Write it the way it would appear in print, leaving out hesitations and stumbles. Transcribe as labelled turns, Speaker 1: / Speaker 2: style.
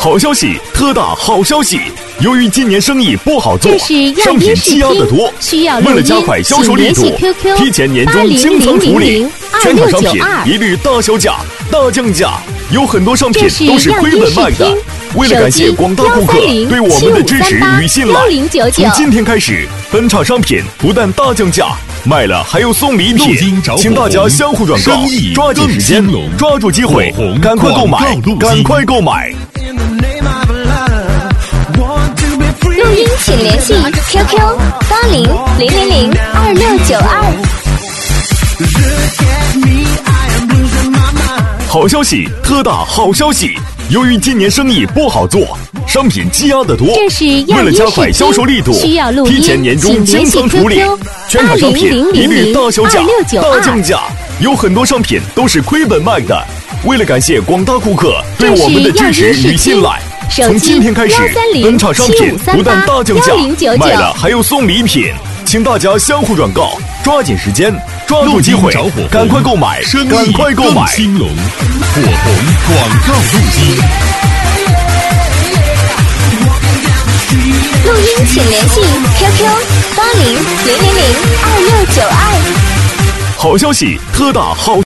Speaker 1: 好消息，特大好消息！由于今年生意不好做，
Speaker 2: 这是
Speaker 1: 商品积压的多，
Speaker 2: 需要
Speaker 1: 为了加快销售力度，提前年终清仓处理，全场商品一律大销价、大降价，有很多商品都是亏本卖的。为了感谢广大顾客对我们的支持与信赖，从今天开始，本场商品不但大降价，卖了还有送礼品，请大家相互转告，抓紧时间，抓住机会，赶快购买，赶快购买！
Speaker 2: 录音请联系 QQ8000026992。
Speaker 1: 好消息，特大好消息！由于今年生意不好做，商品积压的多，为了加快销售力度，提前年终清仓处理，全场商品一律大销价、大降价，有很多商品都是亏本卖的。为了感谢广大顾客对我们的支持与信赖，从今天开始，本场商品不但大降价，卖了还有送礼品，请大家相互转告，抓紧时间，抓住机会，赶快购买，赶快购买！
Speaker 3: 兴隆，火红广告录音。
Speaker 2: 录音请联系 QQ8000026992。
Speaker 1: 好消息，特大好。